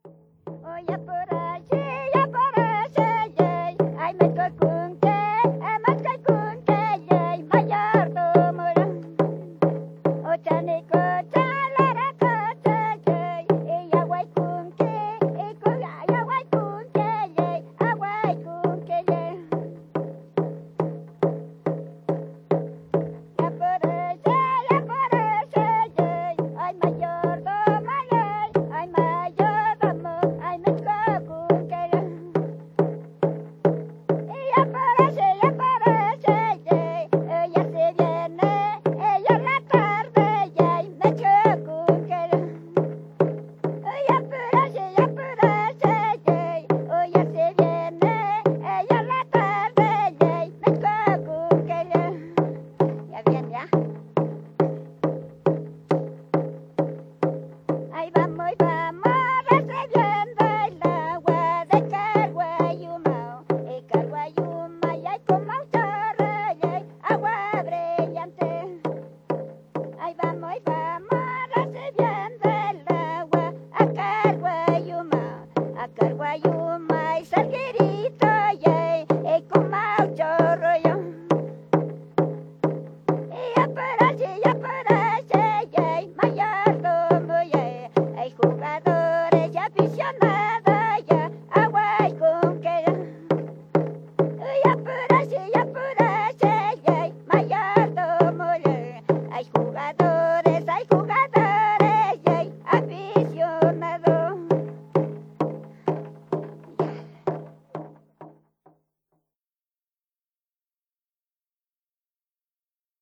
Oye por allí, ya por allí, ay me corcunque, más calcunque, mayordomo, ochanico, chalara coche, y aguaycunque, y cuya, y aguaycunque, ya por allí, ay mayordomo, ay mayordomo, ay me corcunque. Ella parece, ella se viene, ella la tarde, y me chocunque. Ella parece, ella se viene, ella la tarde, y me chocunque. Ya bien, ya. Ahí vamos, recibiendo el agua de Carguayuma. Y Carguayuma, y hay como un chorro, y hay agua brillante. Ahí vamos, recibiendo el agua a Carguayuma, y Salguirito, y hay como un chorro, ya parece, mayordomo, hay jugadores y aficionados, aguay con que ya parece, mayordomo, hay jugadores.